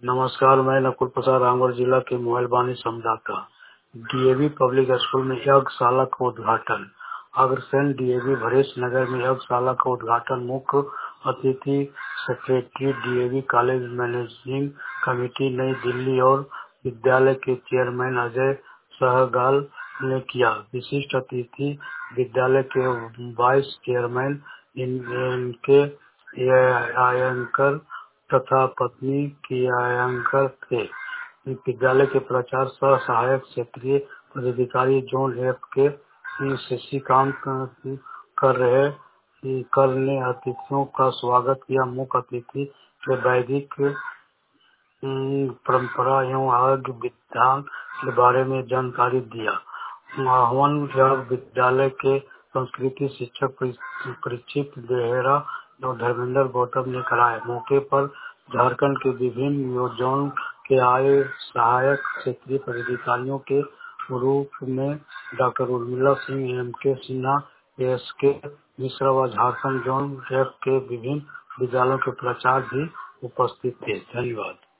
नमस्कार, मैं नकुल प्रसाद रामगढ़ जिला के मोहलबानी संवाददाता। डीएवी पब्लिक स्कूल में यज्ञशाला का उद्घाटन। अग्रसेन डीएवी भरेश नगर में यज्ञशाला का उद्घाटन मुख्य अतिथि secretary DAV college managing committee New Delhi और विद्यालय के चेयरमैन अजय सहगल ने किया। विशिष्ट अतिथि विद्यालय के वाइस चेयरमैन इनके आयंकर तथा पत्नी की आयंकर थे। विद्यालय के प्रचार सह सहायक क्षेत्रीय पदाधिकारी जोन एफ के शशिकांत कर ने अतिथियों का स्वागत किया। मुख्य अतिथि के वैदिक परंपरा एवं आर्य विधान के बारे में जानकारी दिया। आह्वान विद्यालय के संस्कृति शिक्षक परीक्षित बेहरा और धर्मेंद्र गौतम ने कराए। मौके पर झारखंड के विभिन्न जोन के आए सहायक क्षेत्रीय पदाधिकारियों के रूप में डॉक्टर उर्मिला सिंह, एम के सिन्हा, एस के मिश्रा व झारखंड जोन एफ के विभिन्न विद्यालयों के प्राचार्य भी उपस्थित थे। धन्यवाद।